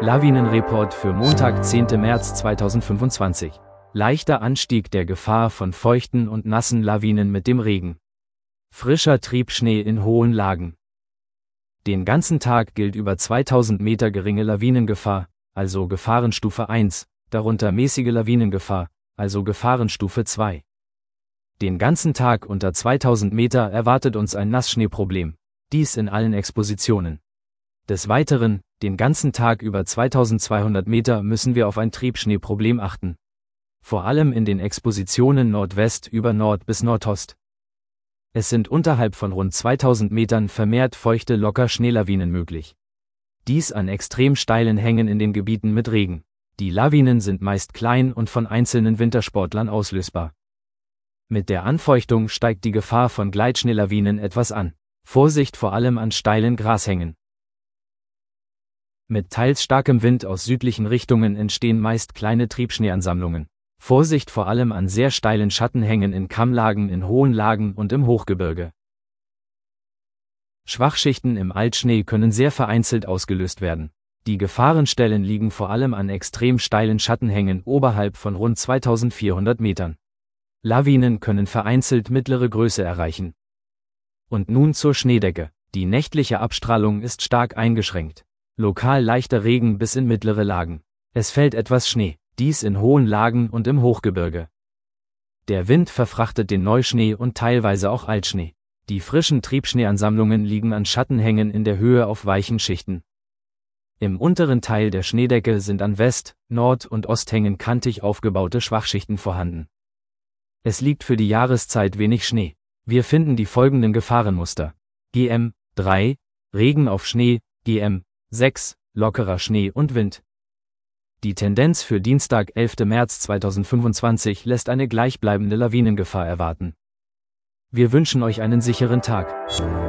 Lawinenreport für Montag, 10. März 2025. Leichter Anstieg der Gefahr von feuchten und nassen Lawinen mit dem Regen. Frischer Triebschnee in hohen Lagen. Den ganzen Tag gilt über 2000 Meter geringe Lawinengefahr, also Gefahrenstufe 1, darunter mäßige Lawinengefahr, also Gefahrenstufe 2. Den ganzen Tag unter 2000 Meter erwartet uns ein Nassschneeproblem, dies in allen Expositionen. Des Weiteren, den ganzen Tag über 2200 Meter müssen wir auf ein Triebschneeproblem achten. Vor allem in den Expositionen Nordwest über Nord bis Nordost. Es sind unterhalb von rund 2000 Metern vermehrt feuchte Locker-Schneelawinen möglich. Dies an extrem steilen Hängen in den Gebieten mit Regen. Die Lawinen sind meist klein und von einzelnen Wintersportlern auslösbar. Mit der Anfeuchtung steigt die Gefahr von Gleitschneelawinen etwas an. Vorsicht vor allem an steilen Grashängen. Mit teils starkem Wind aus südlichen Richtungen entstehen meist kleine Triebschneeansammlungen. Vorsicht vor allem an sehr steilen Schattenhängen in Kammlagen, in hohen Lagen und im Hochgebirge. Schwachschichten im Altschnee können sehr vereinzelt ausgelöst werden. Die Gefahrenstellen liegen vor allem an extrem steilen Schattenhängen oberhalb von rund 2400 Metern. Lawinen können vereinzelt mittlere Größe erreichen. Und nun zur Schneedecke. Die nächtliche Abstrahlung ist stark eingeschränkt. Lokal leichter Regen bis in mittlere Lagen. Es fällt etwas Schnee, dies in hohen Lagen und im Hochgebirge. Der Wind verfrachtet den Neuschnee und teilweise auch Altschnee. Die frischen Triebschneeansammlungen liegen an Schattenhängen in der Höhe auf weichen Schichten. Im unteren Teil der Schneedecke sind an West-, Nord- und Osthängen kantig aufgebaute Schwachschichten vorhanden. Es liegt für die Jahreszeit wenig Schnee. Wir finden die folgenden Gefahrenmuster. GM 3, Regen auf Schnee, GM 6, lockerer Schnee und Wind. Die Tendenz für Dienstag, 11. März 2025 lässt eine gleichbleibende Lawinengefahr erwarten. Wir wünschen euch einen sicheren Tag.